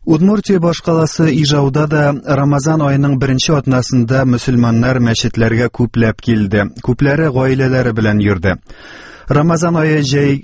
Удмуртия башкаласы Ижауда да Рамазан айының беренче атнасында мөселманнар мәчетләргә күпләп килде. Күпләре гаиләләре белән йөрде. Рамазан айы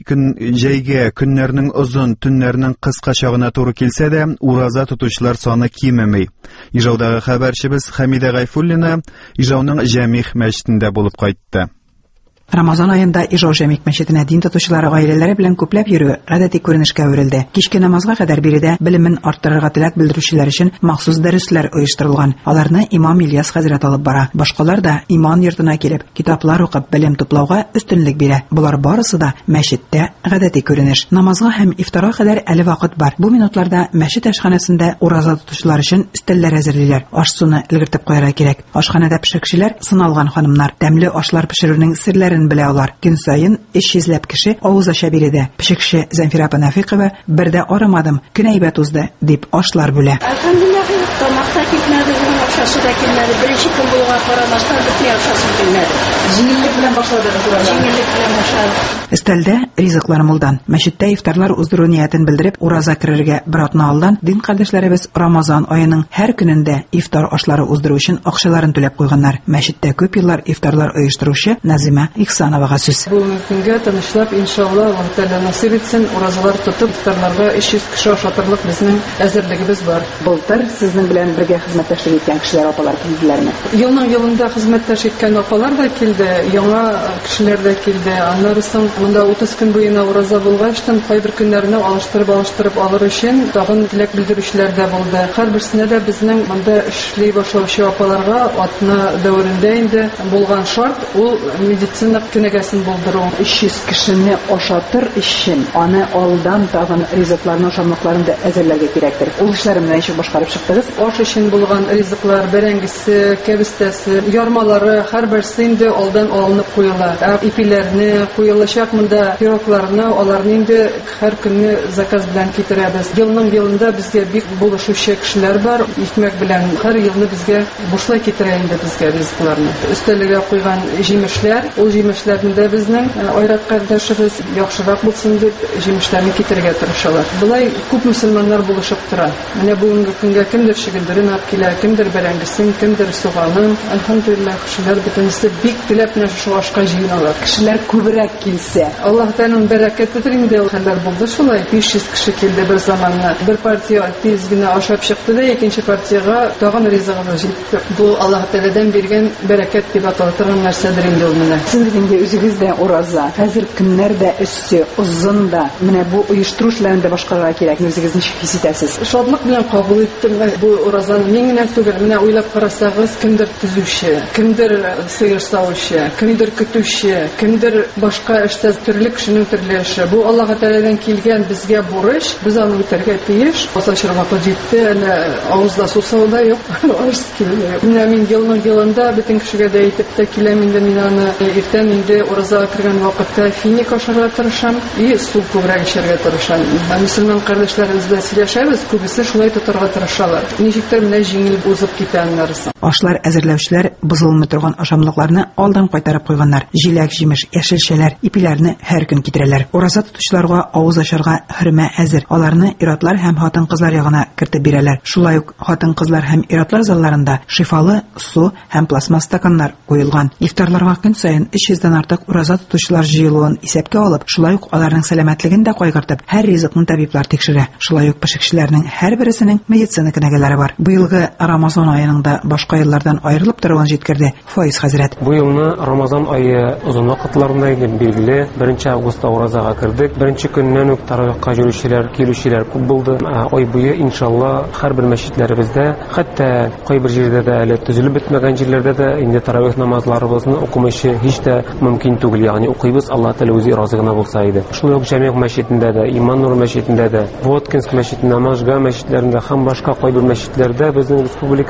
җәйгә көннәрнең озын, төннәрнең кыска чагына туры килсә дә, ураза тотучылар саны кимеми. Ижаудагы хәбәрчебез Хәмидә Гайфуллина Ижауның Җәмих мәчетендә булып кайтты. Рамазан ayında Ижау Җәмик мәчетенә дин тотучылары гаиләләре белән күпләп йөрү гадәти күренешкә әверелде. Кичке намазга кадәр биредә белемен арттырырга теләк белдерүчеләр өчен махсус дәресләр оештырылган. Аларны имам Ильяс хәзрәт алып бара. Башкалар да иман йортына килеп, китаплар укып белем туплауга өстенлек бирә. Булар барысы да мәчеттә гадәти күренеш. Намазга һәм ифтарга кадәр әле вакыт бар. Бу минутларда мәчет ашханәсендә ураза тотучылар өчен өстәлләр әзерлиләр. Аш-суны өлгертеп куярга кирәк. Ашханәдә пешекчеләр, сыналган ханымнар, тәмле ашлар пешерүнең серләрен белә алар. Көн сайын 300 кеше авыз аша биредә. Пешекче Зәнфира Панафикова бердә арамадым, көн әйбәт узды дип ашлар бүлә. Әлхәмдүлилләһ, тамакта китмәде, акчасы да килмәде. Беренче көн булуга карамастан бөтен акчасы килмәде. Җиңеллек белән башладыгыз ураза. Җиңеллек белән башладык. Өстәлдә ризыклар мулдан. Мәчеттә ифтарлар уздыру ниятен белдереп, ураза керергә бер атна алдан дин кардәшләребез Рамазан аеның һәр көнендә ифтар ашлары уздыру өчен акчаларын түләп куйганнар. Мәчеттә күп еллар ифтарлар оештыручы Назима Ихсановага сүз. Бу көнгә тынычлап, иншалла, Аллаһ Тәгалә насыйп итсен, уразалар тотып, ифтарларга 300 кеше ашатырлык безнең әзерлегебез бар. Былтыр сезнең белән бергә хезмәттәшлек иткән кешеләр апалар килделәрме? Елның-елында хезмәттәш иткән апалар да килде, яңа кешеләр дә килде. Аннары соң монда 30 көн буена ураза булгач,тан кайбер көннәрне алыштырып алыр өчен тагын теләк белдерүчеләр дә булды. Һәрберсенә дә безнең монда эшли башлаучы апаларга атна дәверендә инде булган шарт ул медицина кенәгәсен булдыру. 300 кешене ашатыр өчен аны алдан тагын ризыкларны, шамлыкларын да әзерләргә кирәктер. Ул эшләре менә ничек башкарып чыктыгыз? Аш өчен булган ризыклар, бәрәңгесе, кәбестәсе, ярмалары һәрберсе инде алдан алынып куела. Ипиләрне куелачак монда пирогларны, аларны инде һәр көнне заказ белән китерәбез. Елның-елында безгә бик булышучы кешеләр бар. Икмәк белән һәр елны безгә бушлай китерә инде безгә ризыкларны. Өстәлгә куйган җимешләр, ул җимешләрне дә безнең айрат кардәшебез яхшырак булсын дип җимешләрне китергә тырышалар. Булай күп мөселманнар булышып тора. Менә бүгенге көнгә кемдер шигендерен алып килә, кемдер бәрәңгесен, кемдер суганын. Әлхәмдүлилләһ, кешеләр бөтенесе бик теләп менә шушы ашка җыйналар. Кешеләр күбрәк килсә, Аллаһ Тәгаләнең бәрәкәтедер инде. Хәлләр булды шулай. 500 кеше килде бер заманны. Бер партия тиз генә ашап чыкты да, икенче партияга тагын ризыгыбыз җитте. Бу Аллаһ Тәгаләдән биргән бәрәкәт дип атала торган нәрсәдер инде ул менә. Сезнең үзегез дә ураза. Хәзер көннәр дә өссе, узын да. Менә бу оештыру эшләрен дә башкарырга кирәк. Үзегез ничек хис итәсез? Шатлык белән кабул иттем. Бу уразаны мин генә түгел, менә уйлап карасагыз, кемдер төзүче, кемдер сыер саучы, кемдер көтүче, кемдер башка эштә төрле кешенең төрле эше. Бу Аллаһ Тәгаләдән килгән безгә бурыч, без аны үтәргә тиеш. Асашырга җитте, әле авызда су сауда юк. Аш килә. Менә мин елның-елында бөтен кешегә дә әйтеп тә киләм инде, мин аны иртән инде ураза кергән вакытта финик ашарга тырышам, и су күбрәк эчәргә тырышам. Мөселман кардәшләребез белән сөйләшәбез, күбесе шулай тотарга тырышалар. Ничектер менә җиңел узып китә аннарысы. Ашлар әзерләүчеләр бозылмый торган ашамлыкларны алдан кайтарып куйганнар. Җиләк, җимеш, яшелчәләр, ипиләрне һәр көн китерәләр. Ураза тотучыларга авыз ачарга хөрмә әзер. Аларны ир-атлар һәм хатын-кызлар ягына кертеп бирәләр. Шулай ук хатын-кызлар һәм ир-атлар залларында шифалы су һәм пластмасс стаканнар куелган. Ифтарларга көн сайын 300 артык ураза тотучылар җыелуын исәпкә алып, шулай ук аларның сәламәтлеген дә кайгыртып, һәр ризыкны табиблар тикшерә. Шулай ук пешекчеләрнең һәрберсенең медицина кенәгәләре бар. Быелгы Рамазан аеның да башка еллардан аерылып торуын җиткерде Фаиз хәзрәт. Бу елны Рамазан ае озын вакытларында иде билгеле. 1 августта уразага кирдек. Беренче көннән үк таравихка йөрүчеләр, килүчеләр күп булды. Ай буе иншалла һәрбер мәчетләребездә, хәтта кайбер җирдә дә әле төзелеп бетмәгән җирләрдә дә инде таравих намазларыбызны укымышы һич тә мөмкин түгел. Ягъни укыйбыз, Аллаһ Тәгалә үзе разы гына булса иде. Шулай ук Җәмигъ мәчетендә дә, Иман Нур мәчетендә дә, Воткинск мәчетендә, Можга мәчетләрендә һәм башка кайбер мәчетләрдә безнең республика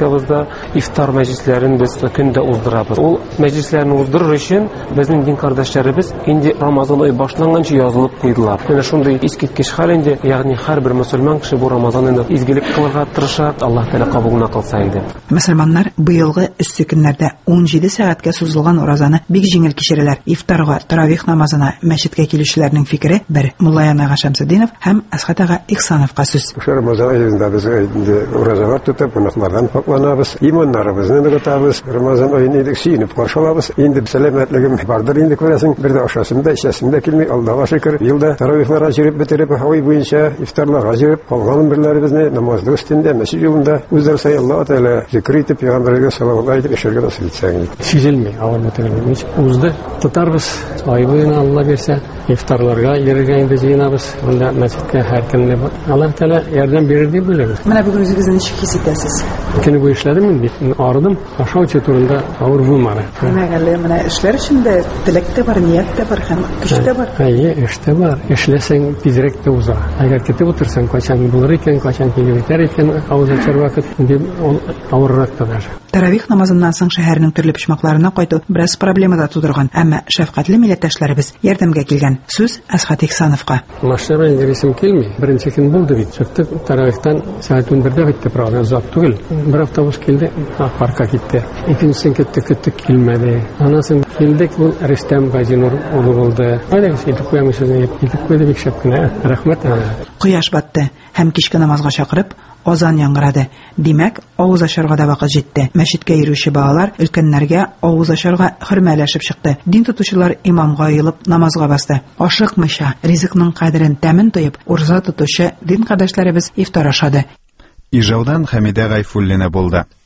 Рамазаныбызда ифтар мәҗлесләрен без көндә уздырабыз. Ул мәҗлесләрне уздырыр өчен безнең дин кардәшләребез инде Рамазан ае башланганчы язылып куйдылар. Менә шундый искиткеч хәл инде, ягъни һәрбер мөселман кеше бу Рамазан аенда изгелек кылырга тырыша, Аллаһ Тәала кабулына кылса иде. Мөселманнар быелгы эссе көннәрдә 17 сәгатькә сузылган уразаны бик җиңел кичерәләр. Ифтарга, таравих намазына мәчеткә килүчеләрнең фикере бер Муллаян ага Шәмсетдинов һәм Әсхат ага Ихсановка сүз. Рамазан аенда без инде уразалар тотып, гынаһлардан пакланабыз, иманнарыбызны ныгытабыз. Рамазан аенда сөенеп каршылабыз. Инде сәламәтлегем бардыр инде күрәсең, бер дә ашасында, эчәсендә килми, Аллаһка шөкер. Елда таравихларга җиреп бетереп, һавай буенча ифтарларга җиреп, калган берләребезне намазда өстендә, мәчет юлында үзләр сай Аллаһ Тәала зикр итеп, пәйгамбәргә салават әйтеп эшәргә насыйп итсәң. Сизелми, авыр мәтәлме. Узды. Тотарбыз. Ай буена Алла берсә, ифтарларга йөргән инде җыенабыз. Монда мәчеткә һәр көнне Аллаһ Тәала ярдәм бирер дип беләбез. Менә бүген үзегезне ничек хис итәсез? Көне буе эшләдем инде. Арыдым. Ашау турында авыр булмады. Менә менә эшләр өчендә теләк тә бар, ният тә бар һәм көч тә бар. Эштә бар. Эшләсәң тизрәк тә уза. Әгәр китеп утырсаң, кайчан булыр икән, кайчан килер икән, авыз ачар вакыт дип авыррак та бар. Таравих намазыннан соң шәһәрнең төрле почмакларына кайту бераз проблема да тудырган, әмма шәфкатьле милләттәшләребез ярдәмгә килгән. Сүз Әсхат Ихсановка. Машина рәсем килми. Беренче көн булды бит. Чыктык таравихтан сәгать 11-дә битте, правда, зат түгел. Бер автобус килде, паркка китте. Икенчесен көттек килмәде. Анасын килдек, ул Рөстәм Газинур улы булды. Айда ситеп куямыз, итеп куйды бик шәп кенә. Рәхмәт. Кояш батты һәм кичке намазга чакырып азан яңгырады. Димәк, авыз ачарга да вакыт җитте. Мәчеткә йөрүче балалар өлкәннәргә авыз ачарга хөрмәләшеп чыкты. Дин тотучылар имамга аелып намазга басты. Ашыкмыйча, ризыкның кадерен тәмен тоеп, урза тотучы дин кардәшләребез ифтар ашады. Ижаудан Хәмидә Гайфуллина булды.